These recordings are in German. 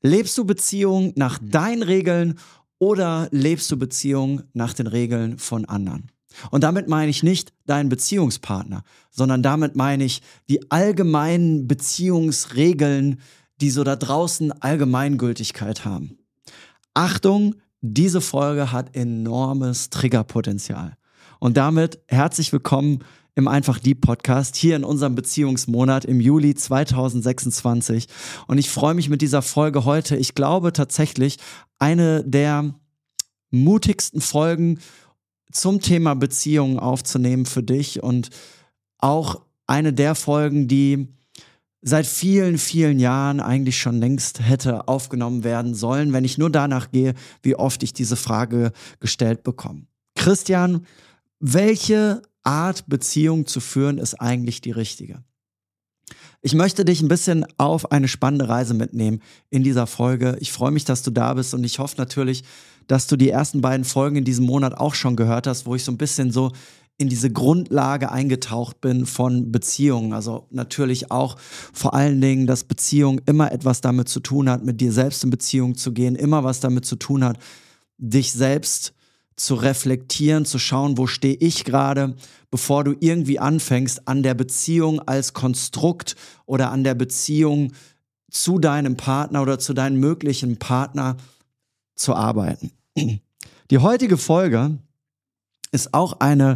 Lebst du Beziehung nach deinen Regeln oder lebst du Beziehung nach den Regeln von anderen? Und damit meine ich nicht deinen Beziehungspartner, sondern damit meine ich die allgemeinen Beziehungsregeln, die so da draußen Allgemeingültigkeit haben. Achtung, diese Folge hat enormes Triggerpotenzial. Und damit herzlich willkommen im Einfach Lieb Podcast hier in unserem Beziehungsmonat im Juli 2026. Und ich freue mich mit dieser Folge heute, ich glaube tatsächlich, eine der mutigsten Folgen zum Thema Beziehungen aufzunehmen für dich und auch eine der Folgen, die seit vielen, vielen Jahren eigentlich schon längst hätte aufgenommen werden sollen, wenn ich nur danach gehe, wie oft ich diese Frage gestellt bekomme. Christian, welche Art Beziehung zu führen ist eigentlich die richtige? Ich möchte dich ein bisschen auf eine spannende Reise mitnehmen in dieser Folge. Ich freue mich, dass du da bist und ich hoffe natürlich, dass du die ersten beiden Folgen in diesem Monat auch schon gehört hast, wo ich so ein bisschen so in diese Grundlage eingetaucht bin von Beziehungen. Also natürlich auch vor allen Dingen, dass Beziehung immer etwas damit zu tun hat, mit dir selbst in Beziehung zu gehen, immer was damit zu tun hat, dich selbst zu reflektieren, zu schauen, wo stehe ich gerade, bevor du irgendwie anfängst, an der Beziehung als Konstrukt oder an der Beziehung zu deinem Partner oder zu deinem möglichen Partner zu arbeiten. Die heutige Folge ist auch eine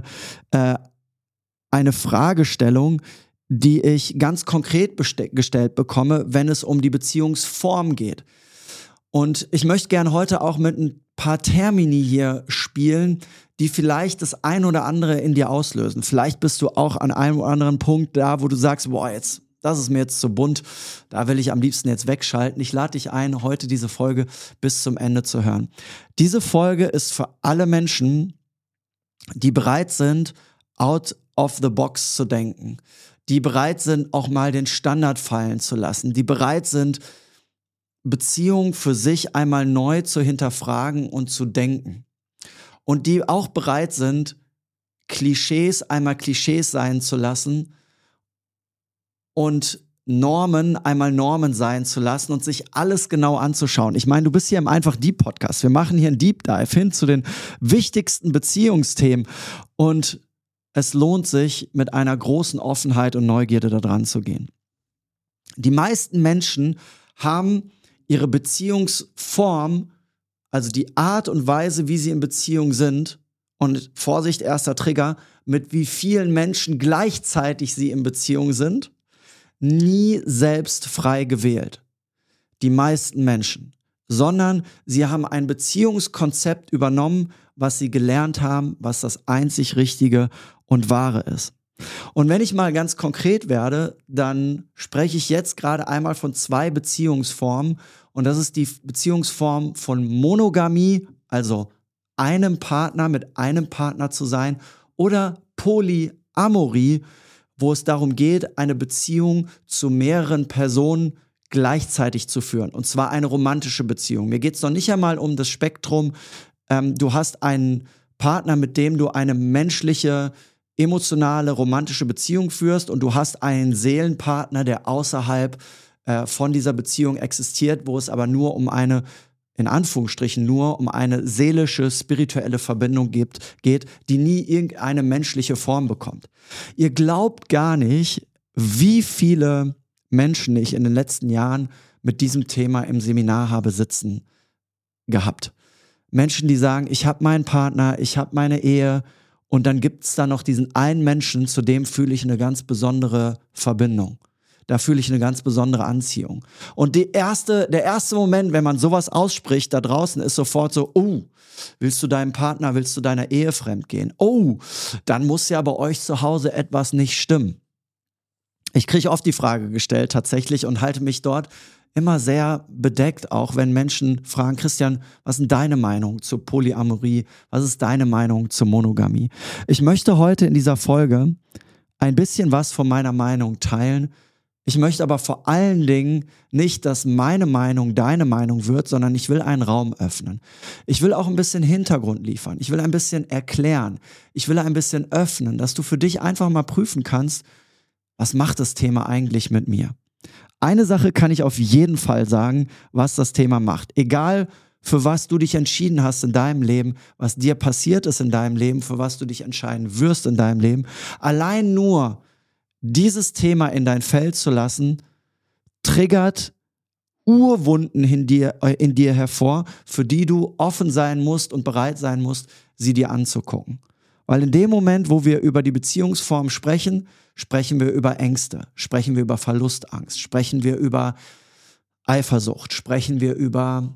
Fragestellung, die ich ganz konkret gestellt bekomme, wenn es um die Beziehungsform geht. Und ich möchte gerne heute auch mit ein paar Termini hier spielen, die vielleicht das ein oder andere in dir auslösen. Vielleicht bist du auch an einem oder anderen Punkt da, wo du sagst, boah, das ist mir jetzt zu bunt, da will ich am liebsten jetzt wegschalten. Ich lade dich ein, heute diese Folge bis zum Ende zu hören. Diese Folge ist für alle Menschen, die bereit sind, out of the box zu denken, die bereit sind, auch mal den Standard fallen zu lassen, die bereit sind, Beziehung für sich einmal neu zu hinterfragen und zu denken. Und die auch bereit sind, Klischees einmal Klischees sein zu lassen und Normen einmal Normen sein zu lassen und sich alles genau anzuschauen. Ich meine, du bist hier im Einfach Deep Podcast. Wir machen hier einen Deep Dive hin zu den wichtigsten Beziehungsthemen und es lohnt sich, mit einer großen Offenheit und Neugierde da dran zu gehen. Die meisten Menschen haben ihre Beziehungsform, also die Art und Weise, wie sie in Beziehung sind, und Vorsicht, erster Trigger, mit wie vielen Menschen gleichzeitig sie in Beziehung sind, nie selbst frei gewählt. Die meisten Menschen. Sondern sie haben ein Beziehungskonzept übernommen, was sie gelernt haben, was das einzig Richtige und Wahre ist. Und wenn ich mal ganz konkret werde, dann spreche ich jetzt gerade einmal von zwei Beziehungsformen. Und das ist die Beziehungsform von Monogamie, also einem Partner mit einem Partner zu sein, oder Polyamorie, wo es darum geht, eine Beziehung zu mehreren Personen gleichzeitig zu führen. Und zwar eine romantische Beziehung. Mir geht es noch nicht einmal um das Spektrum. Du hast einen Partner, mit dem du eine menschliche, emotionale, romantische Beziehung führst und du hast einen Seelenpartner, der außerhalb von dieser Beziehung existiert, wo es aber nur um eine, in Anführungsstrichen nur um eine seelische, spirituelle Verbindung geht, die nie irgendeine menschliche Form bekommt. Ihr glaubt gar nicht, wie viele Menschen ich in den letzten Jahren mit diesem Thema im Seminar habe sitzen gehabt. Menschen, die sagen, ich habe meinen Partner, ich habe meine Ehe, und dann gibt es da noch diesen einen Menschen, zu dem fühle ich eine ganz besondere Verbindung. Da fühle ich eine ganz besondere Anziehung. Und der erste Moment, wenn man sowas ausspricht da draußen, ist sofort so, oh, willst du deinem Partner, willst du deiner Ehe fremdgehen? Oh, dann muss ja bei euch zu Hause etwas nicht stimmen. Ich kriege oft die Frage gestellt tatsächlich und halte mich dort immer sehr bedeckt, auch wenn Menschen fragen, Christian, was ist denn deine Meinung zur Polyamorie? Was ist deine Meinung zur Monogamie? Ich möchte heute in dieser Folge ein bisschen was von meiner Meinung teilen. Ich möchte aber vor allen Dingen nicht, dass meine Meinung deine Meinung wird, sondern ich will einen Raum öffnen. Ich will auch ein bisschen Hintergrund liefern. Ich will ein bisschen erklären. Ich will ein bisschen öffnen, dass du für dich einfach mal prüfen kannst, was macht das Thema eigentlich mit mir? eine Sache kann ich auf jeden Fall sagen, was das Thema macht. Egal, für was du dich entschieden hast in deinem Leben, was dir passiert ist in deinem Leben, für was du dich entscheiden wirst in deinem Leben, allein nur dieses Thema in dein Feld zu lassen, triggert Urwunden in dir hervor, für die du offen sein musst und bereit sein musst, sie dir anzugucken. Weil in dem Moment, wo wir über die Beziehungsform sprechen, sprechen wir über Ängste, sprechen wir über Verlustangst, sprechen wir über Eifersucht, sprechen wir über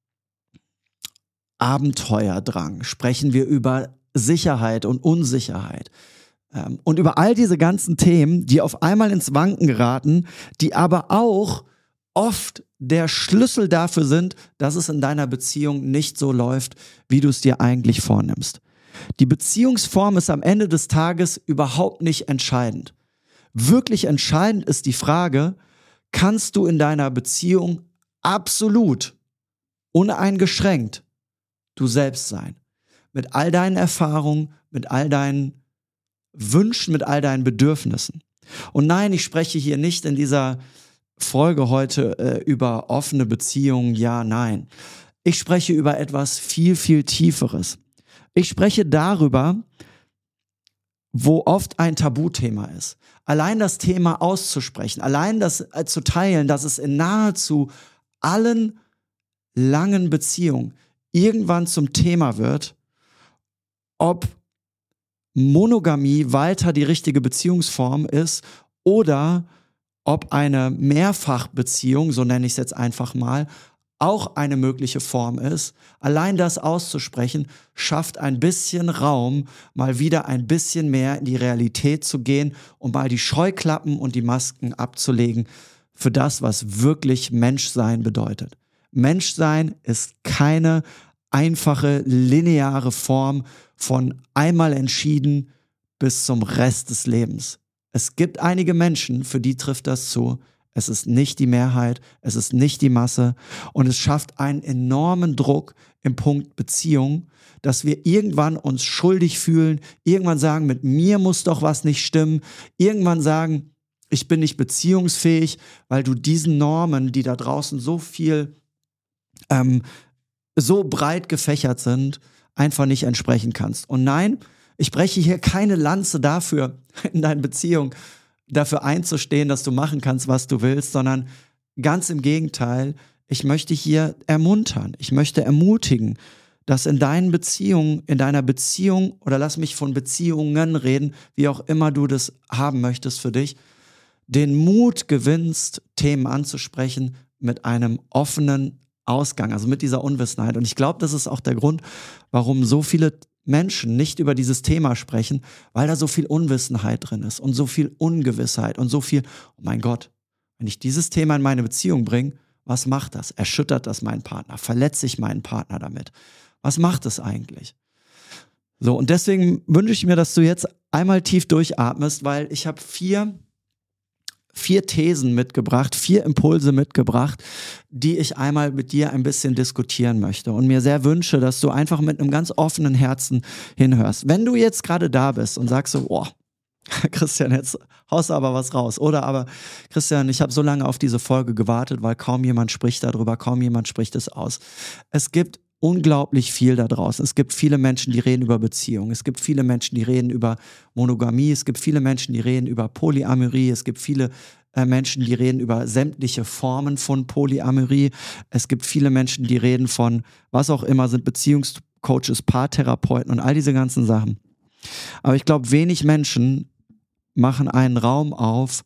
Abenteuerdrang, sprechen wir über Sicherheit und Unsicherheit. Und über all diese ganzen Themen, die auf einmal ins Wanken geraten, die aber auch oft der Schlüssel dafür sind, dass es in deiner Beziehung nicht so läuft, wie du es dir eigentlich vornimmst. Die Beziehungsform ist am Ende des Tages überhaupt nicht entscheidend. Wirklich entscheidend ist die Frage, kannst du in deiner Beziehung absolut, uneingeschränkt du selbst sein? Mit all deinen Erfahrungen, mit all deinen Wünschen, mit all deinen Bedürfnissen. Und nein, ich spreche hier nicht in dieser Folge heute über offene Beziehungen, ja, nein. Ich spreche über etwas viel, viel Tieferes. Ich spreche darüber, wo oft ein Tabuthema ist. Allein das Thema auszusprechen, allein das zu teilen, dass es in nahezu allen langen Beziehungen irgendwann zum Thema wird, ob Monogamie weiter die richtige Beziehungsform ist oder ob eine Mehrfachbeziehung, so nenne ich es jetzt einfach mal, auch eine mögliche Form ist. Allein das auszusprechen, schafft ein bisschen Raum, mal wieder ein bisschen mehr in die Realität zu gehen und mal die Scheuklappen und die Masken abzulegen für das, was wirklich Menschsein bedeutet. Menschsein ist keine einfache, lineare Form von einmal entschieden bis zum Rest des Lebens. Es gibt einige Menschen, für die trifft das zu. Es ist nicht die Mehrheit, es ist nicht die Masse und es schafft einen enormen Druck im Punkt Beziehung, dass wir irgendwann uns schuldig fühlen, irgendwann sagen, mit mir muss doch was nicht stimmen, irgendwann sagen, ich bin nicht beziehungsfähig, weil du diesen Normen, die da draußen so viel, so breit gefächert sind, einfach nicht entsprechen kannst. Und nein, ich breche hier keine Lanze dafür, in deinen Beziehungen dafür einzustehen, dass du machen kannst, was du willst, sondern ganz im Gegenteil, ich möchte hier ermuntern, ich möchte ermutigen, dass in deinen Beziehungen, in deiner Beziehung, oder lass mich von Beziehungen reden, wie auch immer du das haben möchtest für dich, den Mut gewinnst, Themen anzusprechen mit einem offenen Ausgang, also mit dieser Unwissenheit. Und ich glaube, das ist auch der Grund, warum so viele Menschen nicht über dieses Thema sprechen, weil da so viel Unwissenheit drin ist und so viel Ungewissheit und so viel, oh mein Gott, wenn ich dieses Thema in meine Beziehung bringe, was macht das? Erschüttert das meinen Partner? Verletze ich meinen Partner damit? Was macht es eigentlich? So, und deswegen wünsche ich mir, dass du jetzt einmal tief durchatmest, weil ich habe vier Thesen mitgebracht, 4 Impulse mitgebracht, die ich einmal mit dir ein bisschen diskutieren möchte und mir sehr wünsche, dass du einfach mit einem ganz offenen Herzen hinhörst. Wenn du jetzt gerade da bist und sagst so, boah, Christian, jetzt haust du aber was raus. Oder aber, Christian, ich habe so lange auf diese Folge gewartet, weil kaum jemand spricht darüber, kaum jemand spricht es aus. Es gibt unglaublich viel da draußen. Es gibt viele Menschen, die reden über Beziehungen. Es gibt viele Menschen, die reden über Monogamie. Es gibt viele Menschen, die reden über Polyamorie. Es gibt viele Menschen, die reden über sämtliche Formen von Polyamorie. Es gibt viele Menschen, die reden von, was auch immer, sind Beziehungscoaches, Paartherapeuten und all diese ganzen Sachen. Aber ich glaube, wenig Menschen machen einen Raum auf,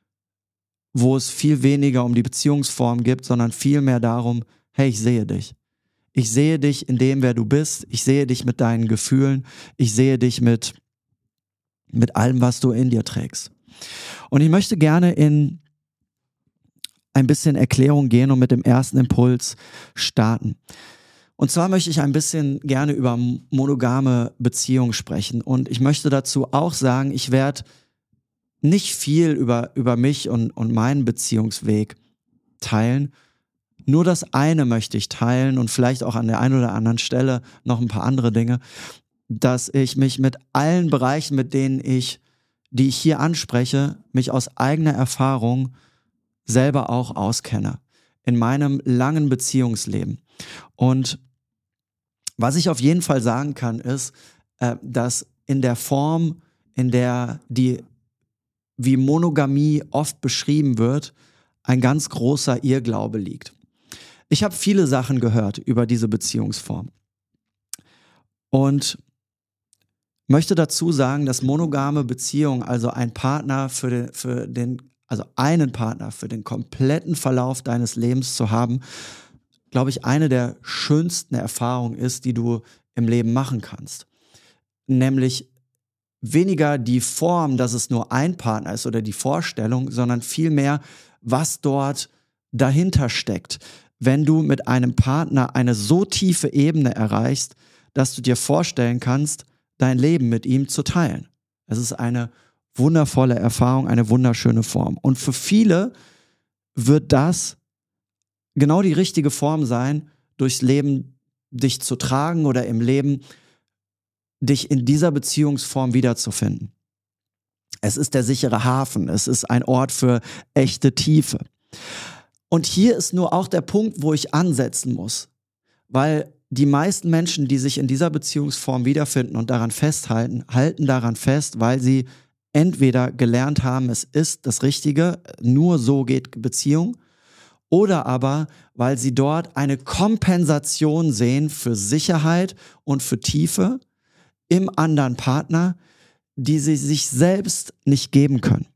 wo es viel weniger um die Beziehungsform geht, sondern viel mehr darum, hey, ich sehe dich. Ich sehe dich in dem, wer du bist. Ich sehe dich mit deinen Gefühlen. Ich sehe dich mit allem, was du in dir trägst. Und ich möchte gerne in ein bisschen Erklärung gehen und mit dem ersten Impuls starten. Und zwar möchte ich ein bisschen gerne über monogame Beziehungen sprechen. Und ich möchte dazu auch sagen, ich werde nicht viel über mich und meinen Beziehungsweg teilen. Nur das eine möchte ich teilen und vielleicht auch an der einen oder anderen Stelle noch ein paar andere Dinge, dass ich mich mit allen Bereichen, die ich hier anspreche, mich aus eigener Erfahrung selber auch auskenne in meinem langen Beziehungsleben. Und was ich auf jeden Fall sagen kann, ist, dass in der Form, in der die wie Monogamie oft beschrieben wird, ein ganz großer Irrglaube liegt. Ich habe viele Sachen gehört über diese Beziehungsform und möchte dazu sagen, dass monogame Beziehung, also einen Partner für den kompletten Verlauf deines Lebens zu haben, glaube ich, eine der schönsten Erfahrungen ist, die du im Leben machen kannst. Nämlich weniger die Form, dass es nur ein Partner ist oder die Vorstellung, sondern vielmehr, was dort dahinter steckt. Wenn du mit einem Partner eine so tiefe Ebene erreichst, dass du dir vorstellen kannst, dein Leben mit ihm zu teilen. Es ist eine wundervolle Erfahrung, eine wunderschöne Form. Und für viele wird das genau die richtige Form sein, durchs Leben dich zu tragen oder im Leben dich in dieser Beziehungsform wiederzufinden. Es ist der sichere Hafen, es ist ein Ort für echte Tiefe. Und hier ist nur auch der Punkt, wo ich ansetzen muss, weil die meisten Menschen, die sich in dieser Beziehungsform wiederfinden und daran festhalten, halten daran fest, weil sie entweder gelernt haben, es ist das Richtige, nur so geht Beziehung, oder aber, weil sie dort eine Kompensation sehen für Sicherheit und für Tiefe im anderen Partner, die sie sich selbst nicht geben können.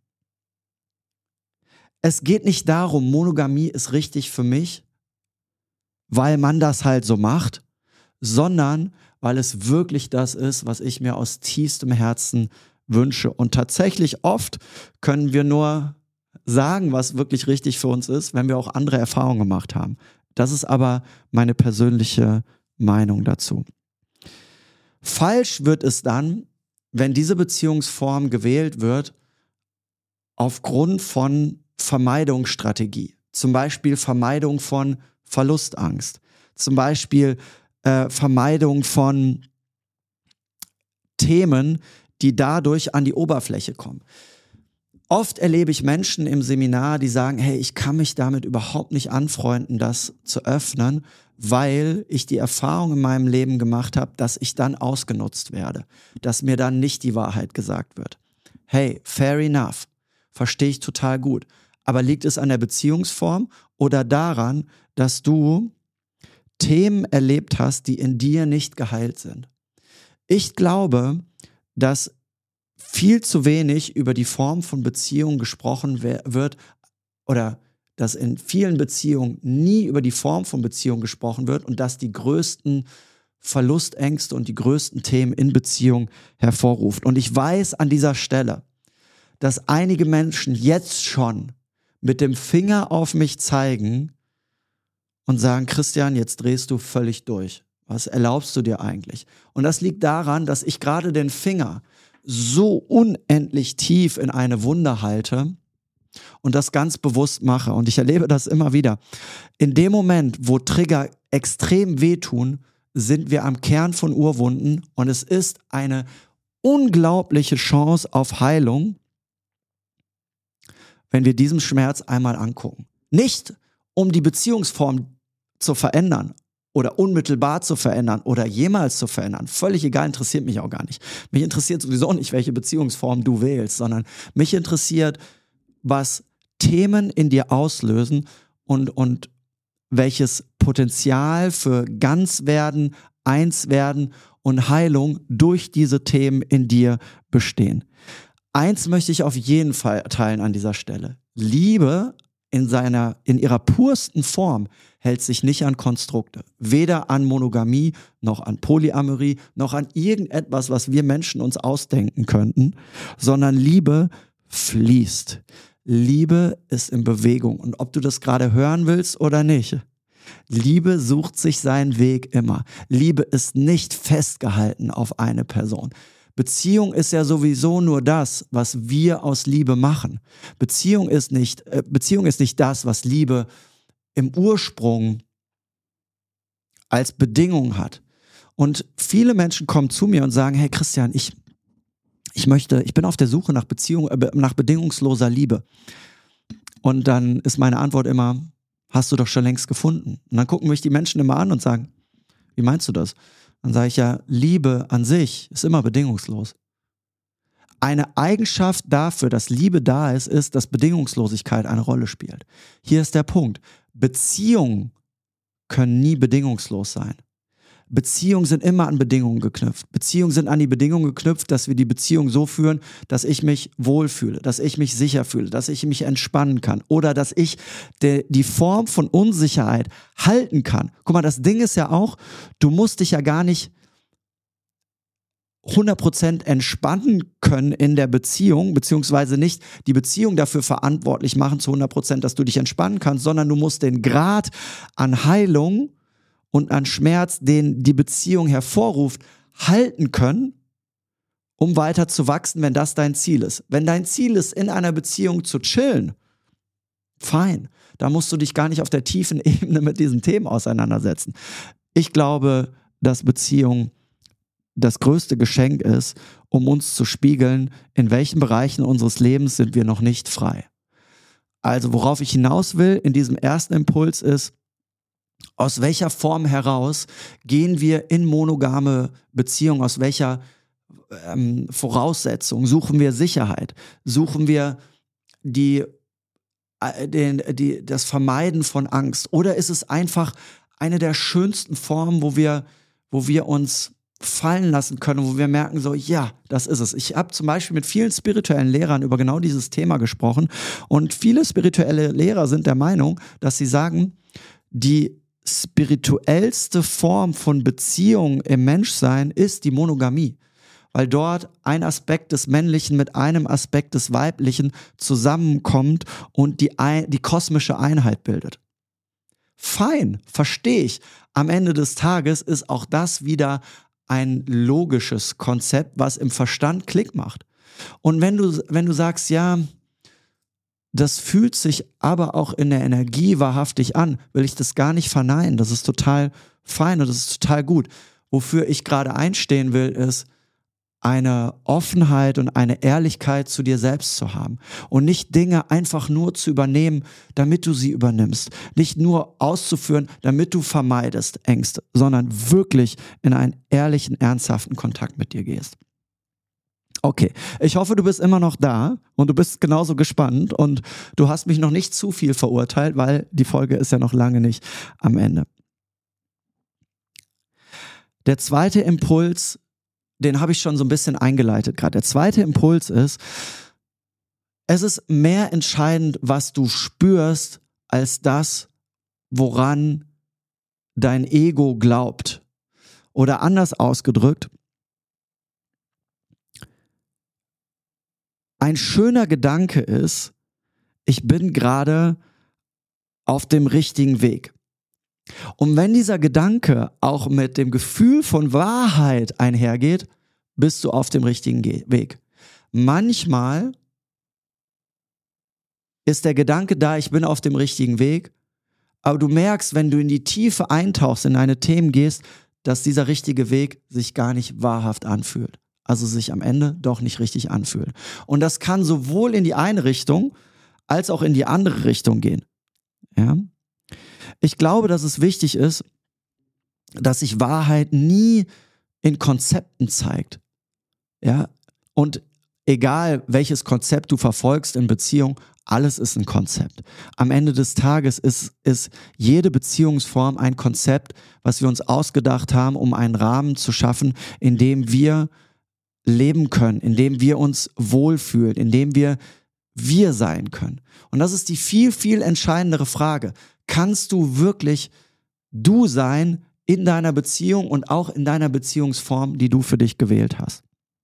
Es geht nicht darum, Monogamie ist richtig für mich, weil man das halt so macht, sondern weil es wirklich das ist, was ich mir aus tiefstem Herzen wünsche. Und tatsächlich oft können wir nur sagen, was wirklich richtig für uns ist, wenn wir auch andere Erfahrungen gemacht haben. Das ist aber meine persönliche Meinung dazu. Falsch wird es dann, wenn diese Beziehungsform gewählt wird, aufgrund von Vermeidungsstrategie. Zum Beispiel Vermeidung von Verlustangst. Zum Beispiel Vermeidung von Themen, die dadurch an die Oberfläche kommen. Oft erlebe ich Menschen im Seminar, die sagen, hey, ich kann mich damit überhaupt nicht anfreunden, das zu öffnen, weil ich die Erfahrung in meinem Leben gemacht habe, dass ich dann ausgenutzt werde, dass mir dann nicht die Wahrheit gesagt wird. Hey, fair enough, verstehe ich total gut. Aber liegt es an der Beziehungsform oder daran, dass du Themen erlebt hast, die in dir nicht geheilt sind? Ich glaube, dass viel zu wenig über die Form von Beziehung gesprochen wird oder dass in vielen Beziehungen nie über die Form von Beziehung gesprochen wird und dass die größten Verlustängste und die größten Themen in Beziehung hervorruft. Und ich weiß an dieser Stelle, dass einige Menschen jetzt schon mit dem Finger auf mich zeigen und sagen, Christian, jetzt drehst du völlig durch. Was erlaubst du dir eigentlich? Und das liegt daran, dass ich gerade den Finger so unendlich tief in eine Wunde halte und das ganz bewusst mache. Und ich erlebe das immer wieder. In dem Moment, wo Trigger extrem wehtun, sind wir am Kern von Urwunden und es ist eine unglaubliche Chance auf Heilung, wenn wir diesen Schmerz einmal angucken. Nicht, um die Beziehungsform zu verändern oder unmittelbar zu verändern oder jemals zu verändern. Völlig egal, interessiert mich auch gar nicht. Mich interessiert sowieso nicht, welche Beziehungsform du wählst, sondern mich interessiert, was Themen in dir auslösen und welches Potenzial für Ganzwerden, Einswerden und Heilung durch diese Themen in dir bestehen. Eins möchte ich auf jeden Fall teilen an dieser Stelle. Liebe in ihrer pursten Form hält sich nicht an Konstrukte. Weder an Monogamie, noch an Polyamorie, noch an irgendetwas, was wir Menschen uns ausdenken könnten, sondern Liebe fließt. Liebe ist in Bewegung. Und ob du das gerade hören willst oder nicht, Liebe sucht sich seinen Weg immer. Liebe ist nicht festgehalten auf eine Person. Beziehung ist ja sowieso nur das, was wir aus Liebe machen. Beziehung ist nicht das, was Liebe im Ursprung als Bedingung hat. Und viele Menschen kommen zu mir und sagen, hey Christian, ich bin auf der Suche nach bedingungsloser Liebe. Und dann ist meine Antwort immer, hast du doch schon längst gefunden. Und dann gucken mich die Menschen immer an und sagen, wie meinst du das? Dann sage ich ja, Liebe an sich ist immer bedingungslos. Eine Eigenschaft dafür, dass Liebe da ist, dass Bedingungslosigkeit eine Rolle spielt. Hier ist der Punkt. Beziehungen können nie bedingungslos sein. Beziehungen sind immer an Bedingungen geknüpft. Beziehungen sind an die Bedingungen geknüpft, dass wir die Beziehung so führen, dass ich mich wohlfühle, dass ich mich sicher fühle, dass ich mich entspannen kann oder dass ich die Form von Unsicherheit halten kann. Guck mal, das Ding ist ja auch, du musst dich ja gar nicht 100% entspannen können in der Beziehung, beziehungsweise nicht die Beziehung dafür verantwortlich machen zu 100%, dass du dich entspannen kannst, sondern du musst den Grad an Heilung und an Schmerz, den die Beziehung hervorruft, halten können, um weiter zu wachsen, wenn das dein Ziel ist. Wenn dein Ziel ist, in einer Beziehung zu chillen, fein. Da musst du dich gar nicht auf der tiefen Ebene mit diesen Themen auseinandersetzen. Ich glaube, dass Beziehung das größte Geschenk ist, um uns zu spiegeln, in welchen Bereichen unseres Lebens sind wir noch nicht frei. Also worauf ich hinaus will in diesem ersten Impuls ist, aus welcher Form heraus gehen wir in monogame Beziehungen, aus welcher Voraussetzung suchen wir Sicherheit, suchen wir das Vermeiden von Angst, oder ist es einfach eine der schönsten Formen, wo wir uns fallen lassen können, wo wir merken so, ja, das ist es. Ich habe zum Beispiel mit vielen spirituellen Lehrern über genau dieses Thema gesprochen und viele spirituelle Lehrer sind der Meinung, dass sie sagen, die spirituellste Form von Beziehung im Menschsein ist die Monogamie, weil dort ein Aspekt des Männlichen mit einem Aspekt des Weiblichen zusammenkommt und die kosmische Einheit bildet. Fein, verstehe ich. Am Ende des Tages ist auch das wieder ein logisches Konzept, was im Verstand Klick macht. Und wenn du sagst, ja, das fühlt sich aber auch in der Energie wahrhaftig an, will ich das gar nicht verneinen. Das ist total fein und das ist total gut. Wofür ich gerade einstehen will, ist eine Offenheit und eine Ehrlichkeit zu dir selbst zu haben und nicht Dinge einfach nur zu übernehmen, damit du sie übernimmst. Nicht nur auszuführen, damit du vermeidest Ängste, sondern wirklich in einen ehrlichen, ernsthaften Kontakt mit dir gehst. Okay, ich hoffe, du bist immer noch da und du bist genauso gespannt und du hast mich noch nicht zu viel verurteilt, weil die Folge ist ja noch lange nicht am Ende. Der zweite Impuls, den habe ich schon so ein bisschen eingeleitet gerade. Der zweite Impuls ist, es ist mehr entscheidend, was du spürst, als das, woran dein Ego glaubt. Oder anders ausgedrückt, ein schöner Gedanke ist, ich bin gerade auf dem richtigen Weg. Und wenn dieser Gedanke auch mit dem Gefühl von Wahrheit einhergeht, bist du auf dem richtigen Weg. Manchmal ist der Gedanke da, ich bin auf dem richtigen Weg, aber du merkst, wenn du in die Tiefe eintauchst, in deine Themen gehst, dass dieser richtige Weg sich gar nicht wahrhaft anfühlt. Also sich am Ende doch nicht richtig anfühlt. Und das kann sowohl in die eine Richtung als auch in die andere Richtung gehen. Ja? Ich glaube, dass es wichtig ist, dass sich Wahrheit nie in Konzepten zeigt. Ja? Und egal, welches Konzept du verfolgst in Beziehung, alles ist ein Konzept. Am Ende des Tages ist jede Beziehungsform ein Konzept, was wir uns ausgedacht haben, um einen Rahmen zu schaffen, in dem wir leben können, in dem wir uns wohlfühlen, in dem wir sein können. Und das ist die viel, viel entscheidendere Frage. Kannst du wirklich du sein in deiner Beziehung und auch in deiner Beziehungsform, die du für dich gewählt hast?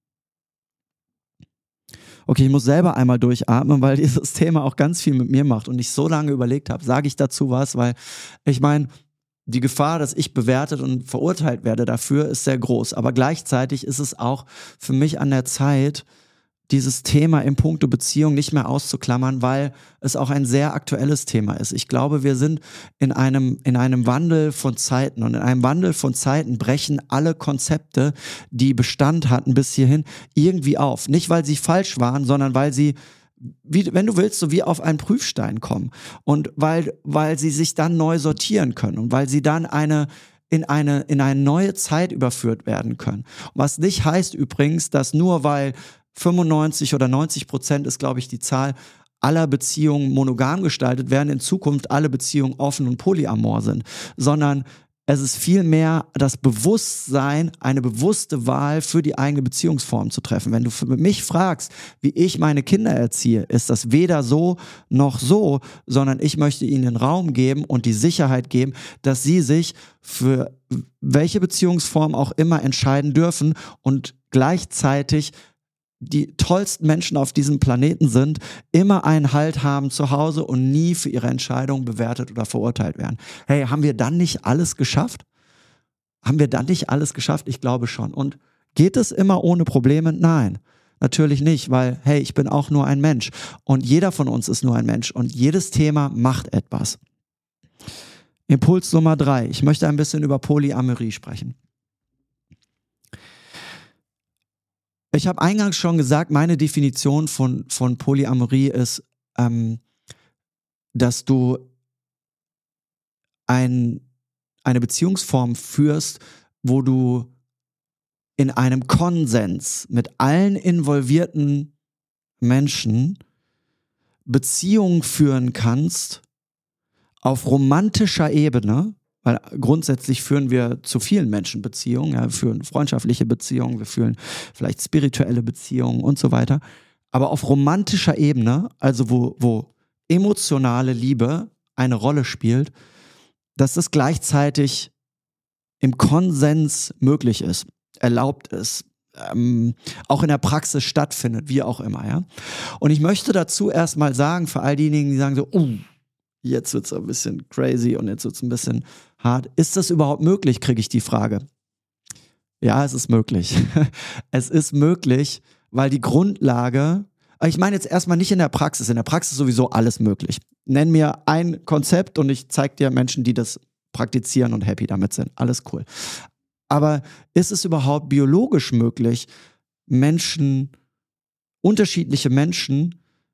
Okay, ich muss selber einmal durchatmen, weil dieses Thema auch ganz viel mit mir macht und ich so lange überlegt habe, sage ich dazu was, weil ich meine, die Gefahr, dass ich bewertet und verurteilt werde dafür, ist sehr groß. Aber gleichzeitig ist es auch für mich an der Zeit, dieses Thema in puncto Beziehung nicht mehr auszuklammern, weil es auch ein sehr aktuelles Thema ist. Ich glaube, wir sind in einem Wandel von Zeiten und in einem Wandel von Zeiten brechen alle Konzepte, die Bestand hatten bis hierhin, irgendwie auf. Nicht, weil sie falsch waren, sondern weil sie wenn du willst, so wie auf einen Prüfstein kommen. Und weil sie sich dann neu sortieren können und weil sie dann in eine neue Zeit überführt werden können. Was nicht heißt übrigens, dass nur weil 95 oder 90% ist, glaube ich, die Zahl aller Beziehungen monogam gestaltet werden, in Zukunft alle Beziehungen offen und polyamor sind, sondern es ist vielmehr das Bewusstsein, eine bewusste Wahl für die eigene Beziehungsform zu treffen. Wenn du mich fragst, wie ich meine Kinder erziehe, ist das weder so noch so, sondern ich möchte ihnen den Raum geben und die Sicherheit geben, dass sie sich für welche Beziehungsform auch immer entscheiden dürfen und gleichzeitig die tollsten Menschen auf diesem Planeten sind, immer einen Halt haben zu Hause und nie für ihre Entscheidungen bewertet oder verurteilt werden. Hey, haben wir dann nicht alles geschafft? Haben wir dann nicht alles geschafft? Ich glaube schon. Und geht es immer ohne Probleme? Nein, natürlich nicht, weil, hey, ich bin auch nur ein Mensch und jeder von uns ist nur ein Mensch und jedes Thema macht etwas. Impuls Nummer 3. Ich möchte ein bisschen über Polyamorie sprechen. Ich habe eingangs schon gesagt, meine Definition von Polyamorie ist, dass du eine Beziehungsform führst, wo du in einem Konsens mit allen involvierten Menschen Beziehungen führen kannst auf romantischer Ebene, weil grundsätzlich führen wir zu vielen Menschen Beziehungen, ja, wir führen freundschaftliche Beziehungen, wir führen vielleicht spirituelle Beziehungen und so weiter. Aber auf romantischer Ebene, also wo emotionale Liebe eine Rolle spielt, dass das gleichzeitig im Konsens möglich ist, erlaubt ist, auch in der Praxis stattfindet, wie auch immer. Ja? Und ich möchte dazu erstmal sagen, für all diejenigen, die sagen so, jetzt wird es ein bisschen crazy und jetzt wird es ein bisschen hart. Ist das überhaupt möglich, kriege ich die Frage. Ja, es ist möglich. Es ist möglich, weil die Grundlage, ich meine jetzt erstmal nicht in der Praxis ist sowieso alles möglich. Nenn mir ein Konzept und ich zeige dir Menschen, die das praktizieren und happy damit sind. Alles cool. Aber ist es überhaupt biologisch möglich, unterschiedliche Menschen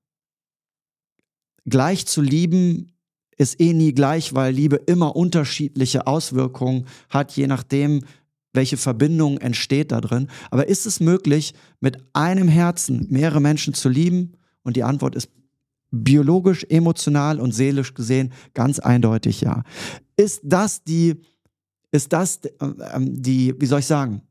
gleich zu lieben, ist nie gleich, weil Liebe immer unterschiedliche Auswirkungen hat, je nachdem, welche Verbindung entsteht da drin. Aber ist es möglich, mit einem Herzen mehrere Menschen zu lieben? Und die Antwort ist biologisch, emotional und seelisch gesehen ganz eindeutig ja. Ist das die, wie soll ich sagen,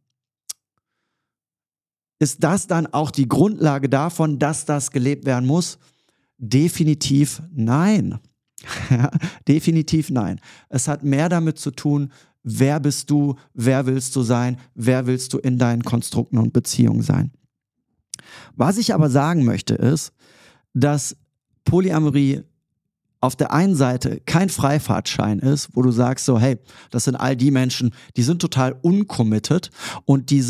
ist das dann auch die Grundlage davon, dass das gelebt werden muss? Definitiv nein. Ja, definitiv nein. Es hat mehr damit zu tun, wer bist du, wer willst du sein, wer willst du in deinen Konstrukten und Beziehungen sein. Was ich aber sagen möchte ist, dass Polyamorie auf der einen Seite kein Freifahrtschein ist, wo du sagst so, hey, das sind all die Menschen, die sind total uncommitted und die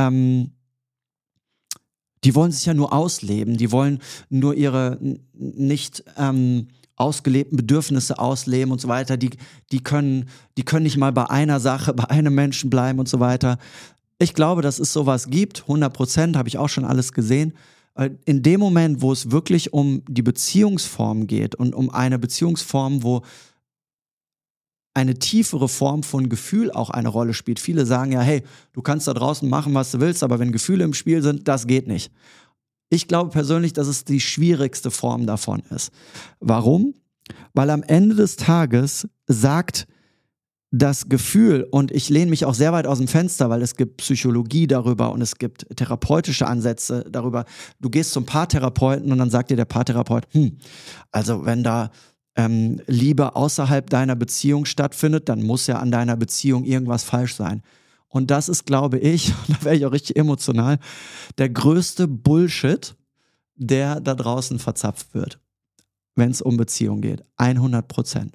wollen sich ja nur ausleben, die wollen nur ihre nicht ausgelebten Bedürfnisse ausleben und so weiter, die können nicht mal bei einer Sache, bei einem Menschen bleiben und so weiter. Ich glaube, dass es sowas gibt, 100%, habe ich auch schon alles gesehen. In dem Moment, wo es wirklich um die Beziehungsform geht und um eine Beziehungsform, wo eine tiefere Form von Gefühl auch eine Rolle spielt. Viele sagen ja, hey, du kannst da draußen machen, was du willst, aber wenn Gefühle im Spiel sind, das geht nicht. Ich glaube persönlich, dass es die schwierigste Form davon ist. Warum? Weil am Ende des Tages sagt das Gefühl, und ich lehne mich auch sehr weit aus dem Fenster, weil es gibt Psychologie darüber und es gibt therapeutische Ansätze darüber. Du gehst zum Paartherapeuten und dann sagt dir der Paartherapeut, also wenn da Liebe außerhalb deiner Beziehung stattfindet, dann muss ja an deiner Beziehung irgendwas falsch sein. Und das ist, glaube ich, da wäre ich auch richtig emotional, der größte Bullshit, der da draußen verzapft wird, wenn es um Beziehung geht. 100%.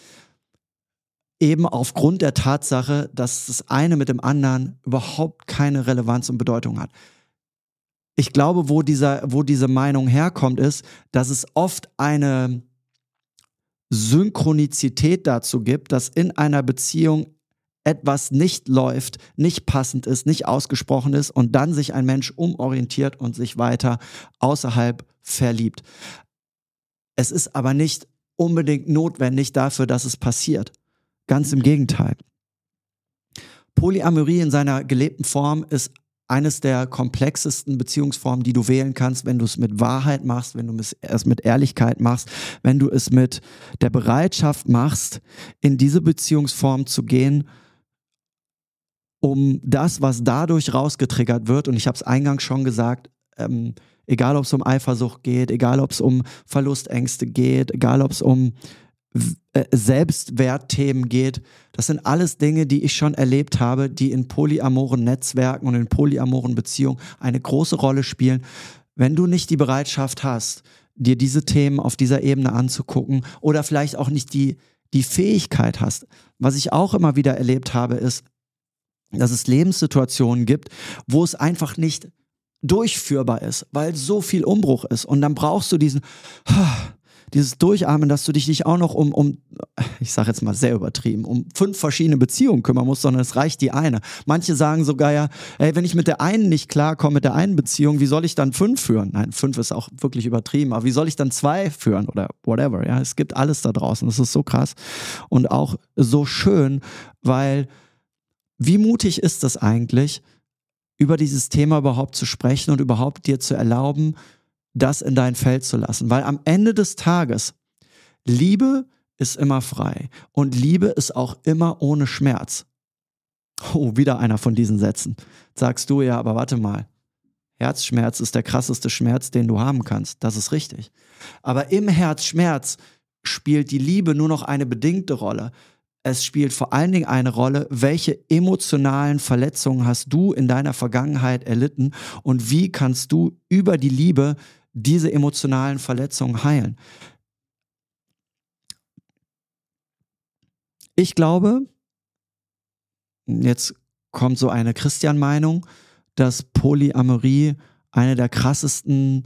Eben aufgrund der Tatsache, dass das eine mit dem anderen überhaupt keine Relevanz und Bedeutung hat. Ich glaube, wo diese Meinung herkommt, ist, dass es oft eine Synchronizität dazu gibt, dass in einer Beziehung etwas nicht läuft, nicht passend ist, nicht ausgesprochen ist und dann sich ein Mensch umorientiert und sich weiter außerhalb verliebt. Es ist aber nicht unbedingt notwendig dafür, dass es passiert. Ganz im Gegenteil. Polyamorie in seiner gelebten Form ist eines der komplexesten Beziehungsformen, die du wählen kannst, wenn du es mit Wahrheit machst, wenn du es mit Ehrlichkeit machst, wenn du es mit der Bereitschaft machst, in diese Beziehungsform zu gehen, um das, was dadurch rausgetriggert wird, und ich habe es eingangs schon gesagt, egal ob es um Eifersucht geht, egal ob es um Verlustängste geht, egal ob es um Selbstwertthemen geht, das sind alles Dinge, die ich schon erlebt habe, die in polyamoren Netzwerken und in polyamoren Beziehungen eine große Rolle spielen. Wenn du nicht die Bereitschaft hast, dir diese Themen auf dieser Ebene anzugucken oder vielleicht auch nicht die Fähigkeit hast, was ich auch immer wieder erlebt habe, ist, dass es Lebenssituationen gibt, wo es einfach nicht durchführbar ist, weil so viel Umbruch ist. Und dann brauchst du dieses Durchatmen, dass du dich nicht auch noch um ich sage jetzt mal sehr übertrieben, um 5 verschiedene Beziehungen kümmern musst, sondern es reicht die eine. Manche sagen sogar ja, ey, wenn ich mit der einen nicht klarkomme, mit der einen Beziehung, wie soll ich dann 5 führen? Nein, 5 ist auch wirklich übertrieben, aber wie soll ich dann 2 führen oder whatever? Ja, es gibt alles da draußen, das ist so krass und auch so schön, weil wie mutig ist das eigentlich, über dieses Thema überhaupt zu sprechen und überhaupt dir zu erlauben, das in dein Feld zu lassen. Weil am Ende des Tages, Liebe ist immer frei und Liebe ist auch immer ohne Schmerz. Oh, wieder einer von diesen Sätzen. Sagst du, ja, aber warte mal. Herzschmerz ist der krasseste Schmerz, den du haben kannst. Das ist richtig. Aber im Herzschmerz spielt die Liebe nur noch eine bedingte Rolle. Es spielt vor allen Dingen eine Rolle, welche emotionalen Verletzungen hast du in deiner Vergangenheit erlitten und wie kannst du über die Liebe diese emotionalen Verletzungen heilen. Ich glaube, jetzt kommt so eine Christian-Meinung, dass Polyamorie eine der krassesten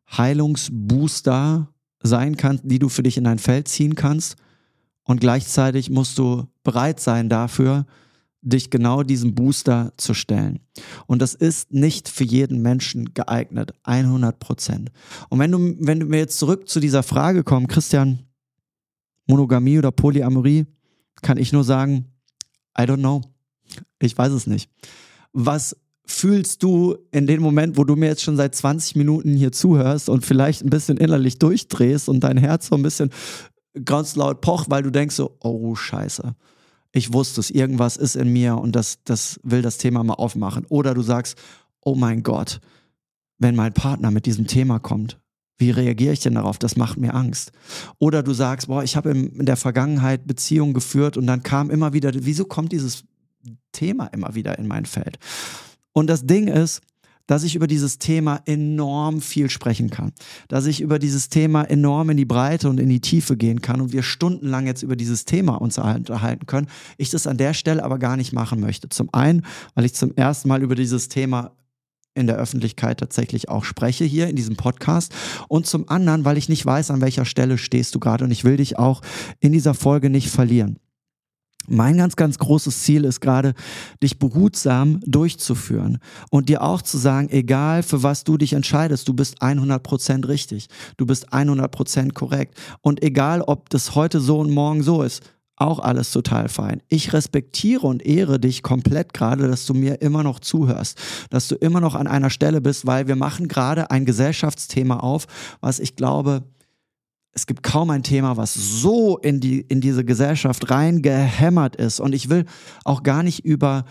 Heilungsbooster sein kann, die du für dich in dein Feld ziehen kannst. Und gleichzeitig musst du bereit sein dafür, dich genau diesem Booster zu stellen. Und das ist nicht für jeden Menschen geeignet, 100%. Und wenn wir jetzt zurück zu dieser Frage kommen, Christian, Monogamie oder Polyamorie, kann ich nur sagen, I don't know. Ich weiß es nicht. Was fühlst du in dem Moment, wo du mir jetzt schon seit 20 Minuten hier zuhörst und vielleicht ein bisschen innerlich durchdrehst und dein Herz so ein bisschen ganz laut pocht, weil du denkst so, oh Scheiße, ich wusste es, irgendwas ist in mir und das will das Thema mal aufmachen. Oder du sagst, oh mein Gott, wenn mein Partner mit diesem Thema kommt, wie reagiere ich denn darauf? Das macht mir Angst. Oder du sagst, boah, ich habe in der Vergangenheit Beziehungen geführt und dann kam immer wieder, wieso kommt dieses Thema immer wieder in mein Feld? Und das Ding ist, dass ich über dieses Thema enorm viel sprechen kann. Dass ich über dieses Thema enorm in die Breite und in die Tiefe gehen kann und wir stundenlang jetzt über dieses Thema uns unterhalten können. Ich das an der Stelle aber gar nicht machen möchte. Zum einen, weil ich zum ersten Mal über dieses Thema in der Öffentlichkeit tatsächlich auch spreche hier in diesem Podcast und zum anderen, weil ich nicht weiß, an welcher Stelle stehst du gerade und ich will dich auch in dieser Folge nicht verlieren. Mein ganz, ganz großes Ziel ist gerade, dich behutsam durchzuführen und dir auch zu sagen, egal für was du dich entscheidest, du bist 100% richtig, du bist 100% korrekt und egal, ob das heute so und morgen so ist, auch alles total fein. Ich respektiere und ehre dich komplett gerade, dass du mir immer noch zuhörst, dass du immer noch an einer Stelle bist, weil wir machen gerade ein Gesellschaftsthema auf, was ich glaube, es gibt kaum ein Thema, was so in diese Gesellschaft reingehämmert ist. Und ich will auch gar nicht über,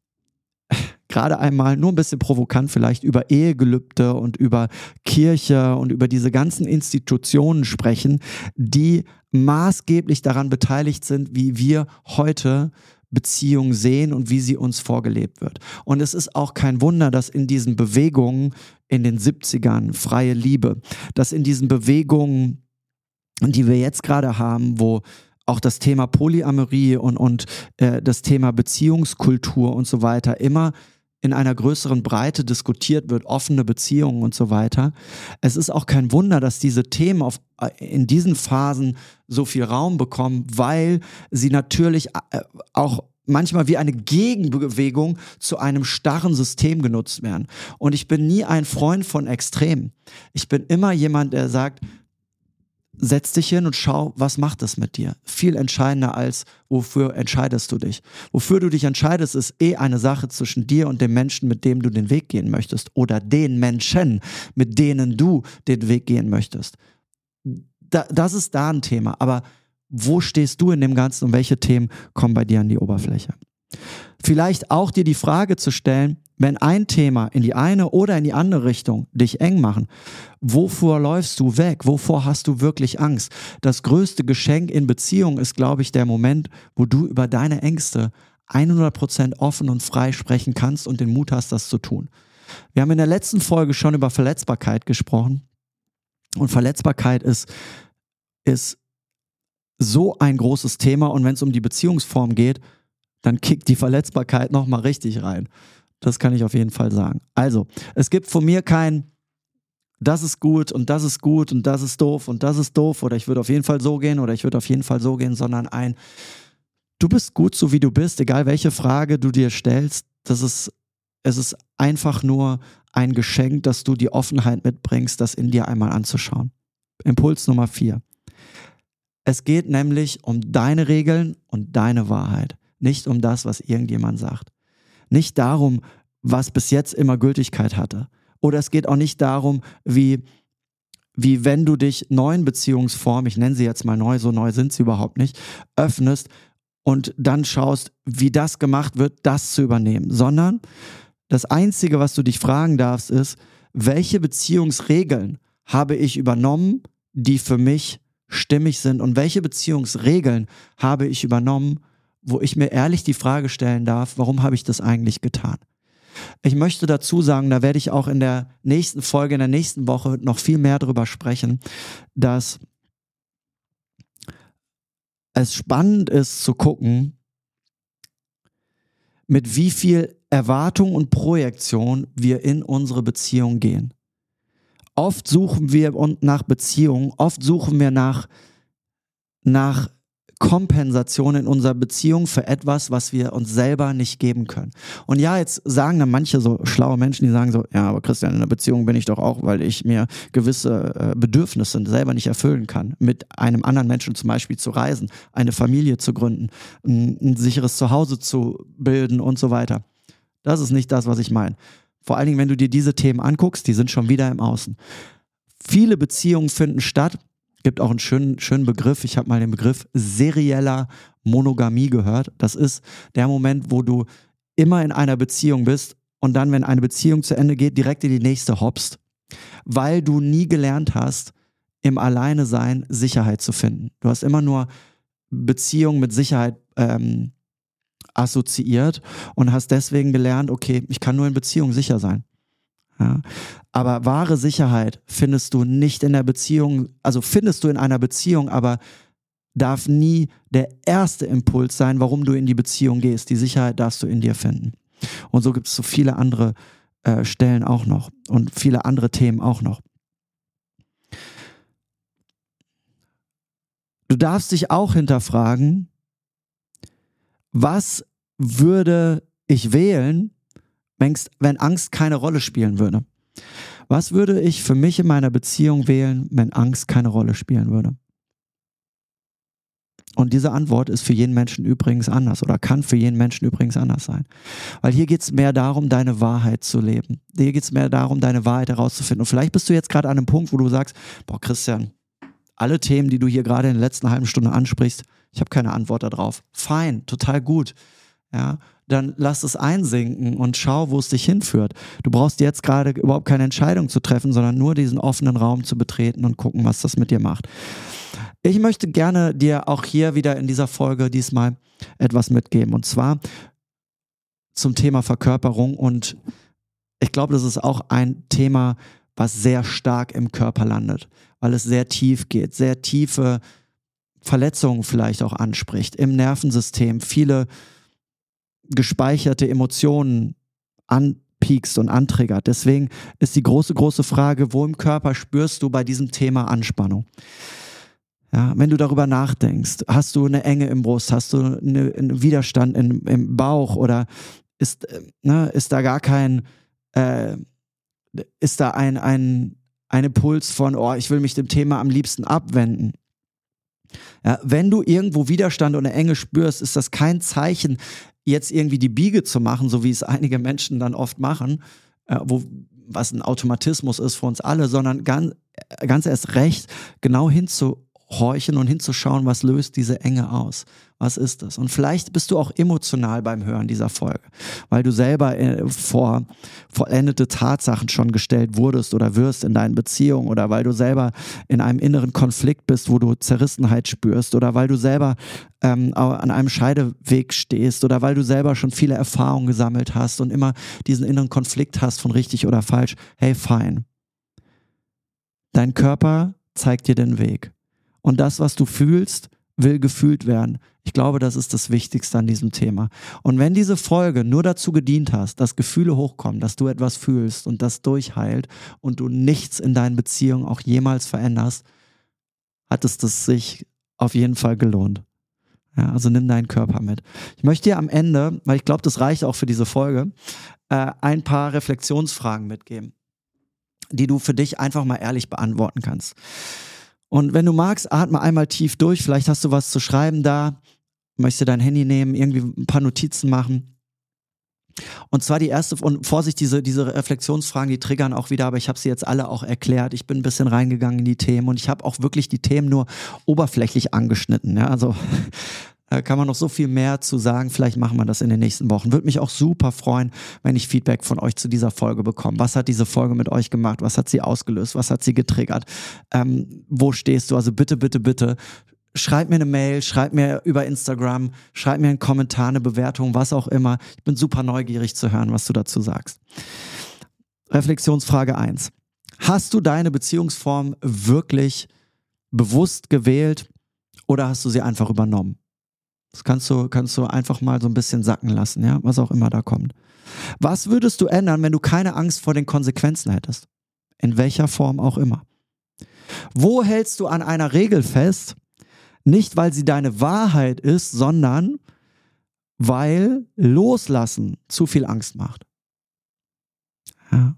gerade einmal nur ein bisschen provokant vielleicht, über Ehegelübde und über Kirche und über diese ganzen Institutionen sprechen, die maßgeblich daran beteiligt sind, wie wir heute Beziehungen sehen und wie sie uns vorgelebt wird. Und es ist auch kein Wunder, dass in diesen Bewegungen in den 70ern, freie Liebe, dass in diesen Bewegungen, die wir jetzt gerade haben, wo auch das Thema Polyamorie und das Thema Beziehungskultur und so weiter immer in einer größeren Breite diskutiert wird, offene Beziehungen und so weiter. Es ist auch kein Wunder, dass diese Themen in diesen Phasen so viel Raum bekommen, weil sie natürlich auch manchmal wie eine Gegenbewegung zu einem starren System genutzt werden. Und ich bin nie ein Freund von Extremen. Ich bin immer jemand, der sagt, setz dich hin und schau, was macht das mit dir? Viel entscheidender als, wofür entscheidest du dich? Wofür du dich entscheidest, ist eine Sache zwischen dir und dem Menschen, mit dem du den Weg gehen möchtest. Oder den Menschen, mit denen du den Weg gehen möchtest. Das ist da ein Thema. Aber wo stehst du in dem Ganzen und welche Themen kommen bei dir an die Oberfläche? Vielleicht auch dir die Frage zu stellen, wenn ein Thema in die eine oder in die andere Richtung dich eng machen, wovor läufst du weg? Wovor hast du wirklich Angst? Das größte Geschenk in Beziehung ist, glaube ich, der Moment, wo du über deine Ängste 100% offen und frei sprechen kannst und den Mut hast, das zu tun. Wir haben in der letzten Folge schon über Verletzbarkeit gesprochen. Und Verletzbarkeit ist so ein großes Thema. Und wenn es um die Beziehungsform geht, dann kickt die Verletzbarkeit nochmal richtig rein. Das kann ich auf jeden Fall sagen. Also, es gibt von mir kein, das ist gut und das ist gut und das ist doof und das ist doof oder ich würde auf jeden Fall so gehen oder ich würde auf jeden Fall so gehen, sondern du bist gut so wie du bist, egal welche Frage du dir stellst. Es ist einfach nur ein Geschenk, dass du die Offenheit mitbringst, das in dir einmal anzuschauen. Impuls Nummer 4. Es geht nämlich um deine Regeln und deine Wahrheit, nicht um das, was irgendjemand sagt. Nicht darum, was bis jetzt immer Gültigkeit hatte. Oder es geht auch nicht darum, wie wenn du dich neuen Beziehungsformen, ich nenne sie jetzt mal neu, so neu sind sie überhaupt nicht, öffnest und dann schaust, wie das gemacht wird, das zu übernehmen. Sondern das Einzige, was du dich fragen darfst, ist, welche Beziehungsregeln habe ich übernommen, die für mich stimmig sind und welche Beziehungsregeln habe ich übernommen, wo ich mir ehrlich die Frage stellen darf, warum habe ich das eigentlich getan? Ich möchte dazu sagen, da werde ich auch in der nächsten Folge, in der nächsten Woche noch viel mehr darüber sprechen, dass es spannend ist zu gucken, mit wie viel Erwartung und Projektion wir in unsere Beziehung gehen. Oft suchen wir nach Beziehungen, oft suchen wir nach Kompensation in unserer Beziehung für etwas, was wir uns selber nicht geben können. Und ja, jetzt sagen dann manche so schlaue Menschen, die sagen so, ja, aber Christian, in einer Beziehung bin ich doch auch, weil ich mir gewisse Bedürfnisse selber nicht erfüllen kann. Mit einem anderen Menschen zum Beispiel zu reisen, eine Familie zu gründen, ein sicheres Zuhause zu bilden und so weiter. Das ist nicht das, was ich meine. Vor allen Dingen, wenn du dir diese Themen anguckst, die sind schon wieder im Außen. Viele Beziehungen finden statt. Gibt auch einen schönen Begriff. Ich habe mal den Begriff serieller Monogamie gehört. Das ist der Moment, wo du immer in einer Beziehung bist und dann, wenn eine Beziehung zu Ende geht, direkt in die nächste hoppst, weil du nie gelernt hast, im Alleinesein Sicherheit zu finden. Du hast immer nur Beziehung mit Sicherheit assoziiert und hast deswegen gelernt, okay, ich kann nur in Beziehung sicher sein. Ja, aber wahre Sicherheit findest du nicht in der Beziehung, also findest du in einer Beziehung, aber darf nie der erste Impuls sein, warum du in die Beziehung gehst. Die Sicherheit darfst du in dir finden. Und so gibt es so viele andere Stellen auch noch und viele andere Themen auch noch. Du darfst dich auch hinterfragen, was würde ich wählen, wenn Angst keine Rolle spielen würde? Was würde ich für mich in meiner Beziehung wählen, wenn Angst keine Rolle spielen würde? Und diese Antwort ist für jeden Menschen übrigens anders oder kann für jeden Menschen übrigens anders sein. Weil hier geht es mehr darum, deine Wahrheit zu leben. Hier geht es mehr darum, deine Wahrheit herauszufinden. Und vielleicht bist du jetzt gerade an einem Punkt, wo du sagst, boah Christian, alle Themen, die du hier gerade in der letzten halben Stunde ansprichst, ich habe keine Antwort darauf. Fein, total gut. Ja, dann lass es einsinken und schau, wo es dich hinführt. Du brauchst jetzt gerade überhaupt keine Entscheidung zu treffen, sondern nur diesen offenen Raum zu betreten und gucken, was das mit dir macht. Ich möchte gerne dir auch hier wieder in dieser Folge diesmal etwas mitgeben, und zwar zum Thema Verkörperung. Und ich glaube, das ist auch ein Thema, was sehr stark im Körper landet, weil es sehr tief geht, sehr tiefe Verletzungen vielleicht auch anspricht, im Nervensystem, viele gespeicherte Emotionen anpiekst und antriggert. Deswegen ist die große Frage, wo im Körper spürst du bei diesem Thema Anspannung? Ja, wenn du darüber nachdenkst, hast du eine Enge im Brust, hast du einen Widerstand im Bauch oder ist da gar kein, ist da ein Impuls von, oh, ich will mich dem Thema am liebsten abwenden. Ja, wenn du irgendwo Widerstand oder Enge spürst, ist das kein Zeichen, jetzt irgendwie die Biege zu machen, so wie es einige Menschen dann oft machen, was ein Automatismus ist für uns alle, sondern ganz erst recht genau hinzuhorchen und hinzuschauen, was löst diese Enge aus. Was ist das? Und vielleicht bist du auch emotional beim Hören dieser Folge, weil du selber vor vollendete Tatsachen schon gestellt wurdest oder wirst in deinen Beziehungen oder weil du selber in einem inneren Konflikt bist, wo du Zerrissenheit spürst oder weil du selber an einem Scheideweg stehst oder weil du selber schon viele Erfahrungen gesammelt hast und immer diesen inneren Konflikt hast von richtig oder falsch. Hey, fein. Dein Körper zeigt dir den Weg. Und das, was du fühlst, will gefühlt werden. Ich glaube, das ist das Wichtigste an diesem Thema. Und wenn diese Folge nur dazu gedient hast, dass Gefühle hochkommen, dass du etwas fühlst und das durchheilt und du nichts in deinen Beziehungen auch jemals veränderst, hat es das sich auf jeden Fall gelohnt. Ja, also nimm deinen Körper mit. Ich möchte dir am Ende, weil ich glaube, das reicht auch für diese Folge, ein paar Reflexionsfragen mitgeben, die du für dich einfach mal ehrlich beantworten kannst. Und wenn du magst, atme einmal tief durch. Vielleicht hast du was zu schreiben da. Möchtest du dein Handy nehmen, irgendwie ein paar Notizen machen. Und zwar die erste, und Vorsicht, diese Reflexionsfragen, die triggern auch wieder, aber ich habe sie jetzt alle auch erklärt. Ich bin ein bisschen reingegangen in die Themen und ich habe auch wirklich die Themen nur oberflächlich angeschnitten. Ja, also kann man noch so viel mehr zu sagen. Vielleicht machen wir das in den nächsten Wochen. Würde mich auch super freuen, wenn ich Feedback von euch zu dieser Folge bekomme. Was hat diese Folge mit euch gemacht? Was hat sie ausgelöst? Was hat sie getriggert? Wo stehst du? Also bitte, bitte, bitte, schreib mir eine Mail, schreib mir über Instagram, schreib mir einen Kommentar, eine Bewertung, was auch immer. Ich bin super neugierig zu hören, was du dazu sagst. Reflexionsfrage 1. Hast du deine Beziehungsform wirklich bewusst gewählt oder hast du sie einfach übernommen? Das kannst du einfach mal so ein bisschen sacken lassen, ja, was auch immer da kommt. Was würdest du ändern, wenn du keine Angst vor den Konsequenzen hättest? In welcher Form auch immer. Wo hältst du an einer Regel fest? Nicht, weil sie deine Wahrheit ist, sondern weil Loslassen zu viel Angst macht. Ja.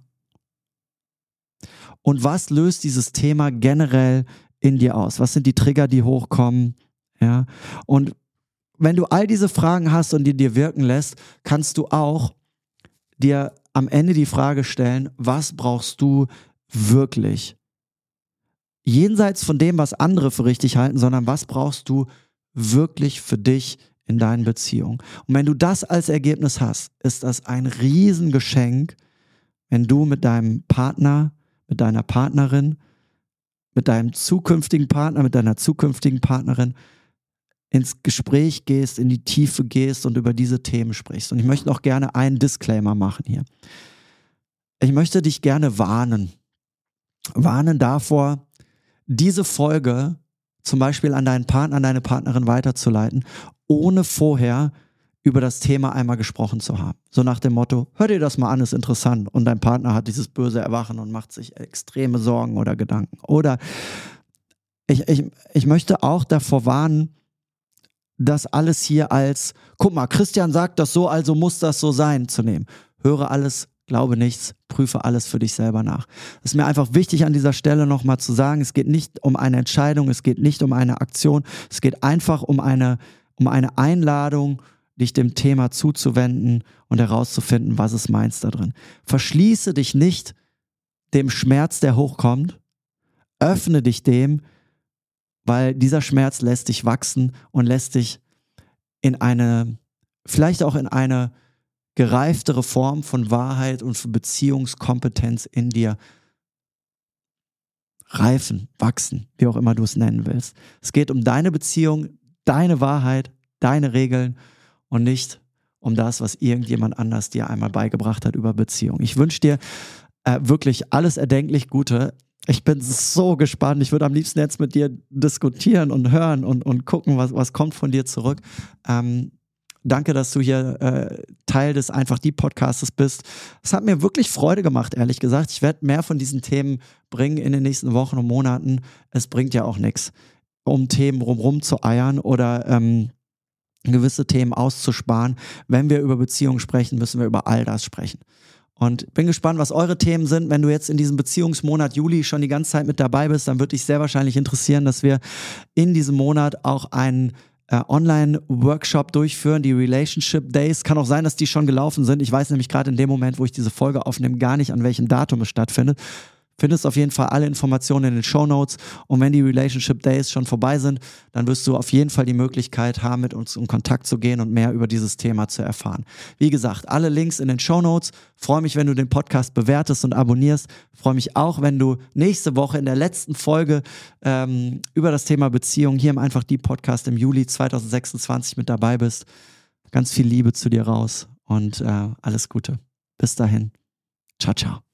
Und was löst dieses Thema generell in dir aus? Was sind die Trigger, die hochkommen? Ja. Und wenn du all diese Fragen hast und die dir wirken lässt, kannst du auch dir am Ende die Frage stellen, was brauchst du wirklich? Jenseits von dem, was andere für richtig halten, sondern was brauchst du wirklich für dich in deinen Beziehungen? Und wenn du das als Ergebnis hast, ist das ein Riesengeschenk, wenn du mit deinem Partner, mit deiner Partnerin, mit deinem zukünftigen Partner, mit deiner zukünftigen Partnerin ins Gespräch gehst, in die Tiefe gehst und über diese Themen sprichst. Und ich möchte auch gerne einen Disclaimer machen hier. Ich möchte dich gerne warnen davor, diese Folge zum Beispiel an deinen Partner, an deine Partnerin weiterzuleiten, ohne vorher über das Thema einmal gesprochen zu haben. So nach dem Motto, hör dir das mal an, ist interessant. Und dein Partner hat dieses böse Erwachen und macht sich extreme Sorgen oder Gedanken. Oder ich möchte auch davor warnen, das alles hier als, guck mal, Christian sagt das so, also muss das so sein, zu nehmen. Höre alles, glaube nichts, prüfe alles für dich selber nach. Es ist mir einfach wichtig an dieser Stelle nochmal zu sagen, es geht nicht um eine Entscheidung, es geht nicht um eine Aktion, es geht einfach um eine Einladung, dich dem Thema zuzuwenden und herauszufinden, was es meinst da drin. Verschließe dich nicht dem Schmerz, der hochkommt, öffne dich dem, weil dieser Schmerz lässt dich wachsen und lässt dich vielleicht auch in eine gereiftere Form von Wahrheit und von Beziehungskompetenz in dir reifen, wachsen, wie auch immer du es nennen willst. Es geht um deine Beziehung, deine Wahrheit, deine Regeln und nicht um das, was irgendjemand anders dir einmal beigebracht hat über Beziehung. Ich wünsche dir wirklich alles erdenklich Gute. Ich bin so gespannt. Ich würde am liebsten jetzt mit dir diskutieren und hören und gucken, was kommt von dir zurück. Danke, dass du hier Teil des Einfach die Podcastes bist. Es hat mir wirklich Freude gemacht, ehrlich gesagt. Ich werde mehr von diesen Themen bringen in den nächsten Wochen und Monaten. Es bringt ja auch nichts, um Themen rumrum zu eiern oder gewisse Themen auszusparen. Wenn wir über Beziehungen sprechen, müssen wir über all das sprechen. Und bin gespannt, was eure Themen sind. Wenn du jetzt in diesem Beziehungsmonat Juli schon die ganze Zeit mit dabei bist, dann würde dich sehr wahrscheinlich interessieren, dass wir in diesem Monat auch einen Online-Workshop durchführen, die Relationship Days. Kann auch sein, dass die schon gelaufen sind. Ich weiß nämlich gerade in dem Moment, wo ich diese Folge aufnehme, gar nicht, an welchem Datum es stattfindet. Findest auf jeden Fall alle Informationen in den Shownotes. Und wenn die Relationship Days schon vorbei sind, dann wirst du auf jeden Fall die Möglichkeit haben, mit uns in Kontakt zu gehen und mehr über dieses Thema zu erfahren. Wie gesagt, alle Links in den Shownotes. Freue mich, wenn du den Podcast bewertest und abonnierst. Freue mich auch, wenn du nächste Woche in der letzten Folge über das Thema Beziehung hier im Einfach Die Podcast im Juli 2026 mit dabei bist. Ganz viel Liebe zu dir raus und alles Gute. Bis dahin. Ciao, ciao.